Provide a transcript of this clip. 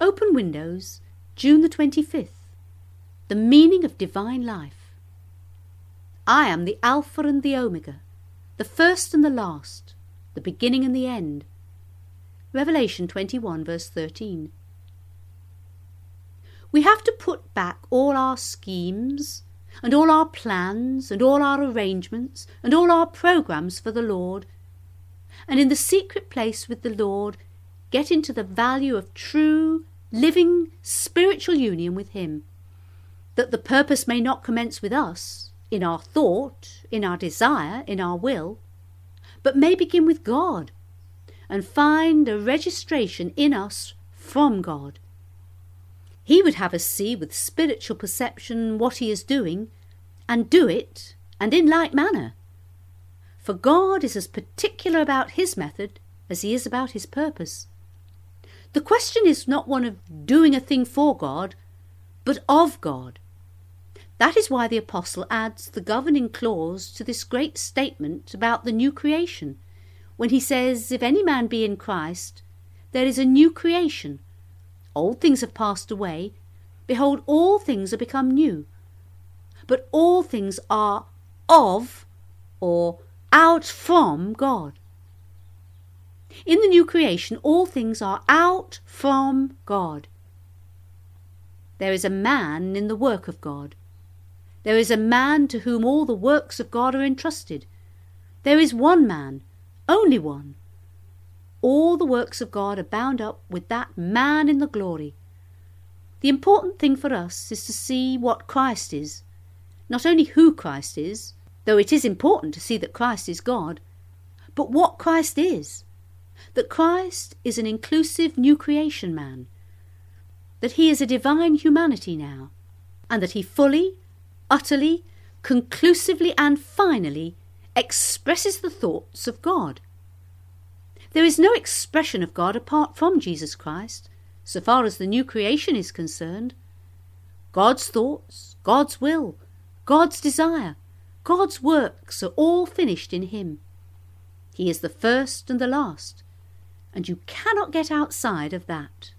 Open Windows, June the 25th. The meaning of divine life. I am the Alpha and the Omega, the first and the last, the beginning and the end. Revelation 21 verse 13. We have to put back all our schemes and all our plans and all our arrangements and all our programs for the Lord, and in the secret place with the Lord get into the value of true, living, spiritual union with Him, that the purpose may not commence with us, in our thought, in our desire, in our will, but may begin with God, and find a registration in us from God. He would have us see with spiritual perception what He is doing, and do it, and in like manner. For God is as particular about His method as He is about His purpose. The question is not one of doing a thing for God, but of God. That is why the Apostle adds the governing clause to this great statement about the new creation, when he says, "If any man be in Christ, there is a new creation. Old things have passed away. Behold, all things are become new. But all things are of, or out from God." In the new creation, all things are out from God. There is a man in the work of God. There is a man to whom all the works of God are entrusted. There is one man, only one. All the works of God are bound up with that man in the glory. The important thing for us is to see what Christ is, not only who Christ is, though it is important to see that Christ is God, but what Christ is. That Christ is an inclusive new creation man, that He is a divine humanity now, and that He fully, utterly, conclusively and finally expresses the thoughts of God. There is no expression of God apart from Jesus Christ, so far as the new creation is concerned. God's thoughts, God's will, God's desire, God's works are all finished in Him. He is the first and the last, and you cannot get outside of that.